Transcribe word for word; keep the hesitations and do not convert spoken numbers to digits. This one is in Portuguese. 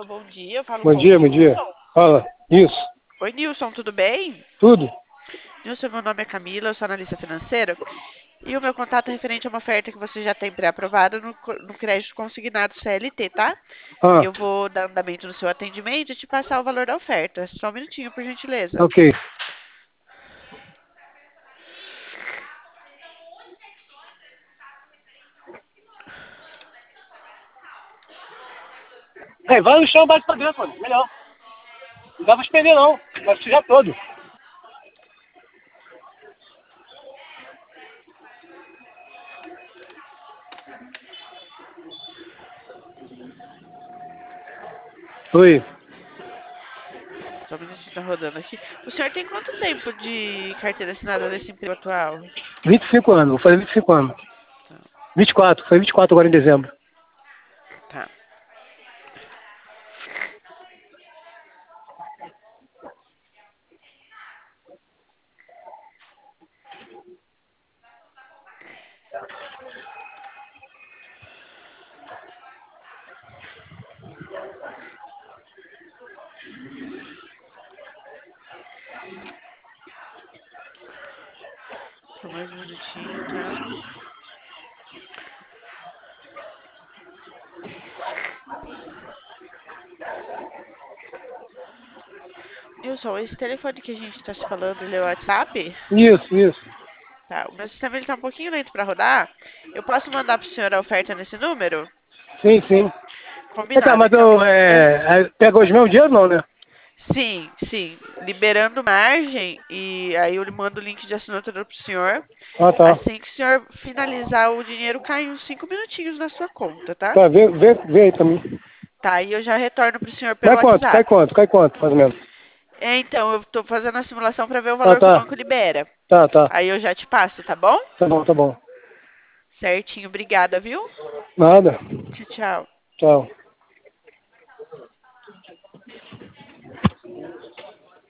bom dia. Eu falo Bom com o dia, bom dia. Nilson. Fala. Isso. Oi, Nilson, tudo bem? Tudo? Nilson, meu nome é Camila, eu sou analista financeira. E o meu contato é referente a uma oferta que você já tem pré-aprovada no, co- no crédito consignado C L T, tá? E Ah, eu vou dar andamento no seu atendimento e te passar o valor da oferta. Só um minutinho, por gentileza. ok. É, vai no chão e bate pra dentro, mano. Melhor. Não dá pra estender, não. Vai sujar todo. Oi. Só um minutinho, tá rodando aqui. O senhor tem quanto tempo de carteira assinada nesse emprego atual? vinte e cinco anos. Vou fazer vinte e cinco anos. Tá. vinte e quatro. Foi vinte e quatro agora em dezembro. Tá. Só mais um minutinho, tá? Nilson, esse telefone que a gente está se falando, ele é o WhatsApp? Isso, isso. Tá, o meu sistema ele tá um pouquinho lento para rodar. Eu posso mandar pro senhor a oferta nesse número? Sim, sim. É, tá, Combinado, mas então. eu, é, é, pega hoje mesmo dinheiro, não, né? Sim, sim. Liberando margem e aí eu lhe mando o link de assinatura pro senhor. Ah, tá. Assim que o senhor finalizar, o dinheiro cai uns cinco minutinhos na sua conta, tá? Tá, vê, vê, vê aí pra mim. Tá, aí eu já retorno pro senhor pelo Cai quanto? Cai WhatsApp. quanto? Cai quanto, mais ou menos? É, então, eu tô fazendo a simulação para ver o Ah, valor que o tá. banco libera. Tá, tá. Aí eu já te passo, tá bom? Tá bom, tá bom. Certinho, obrigada, viu? Nada. Tchau, tchau. Tchau.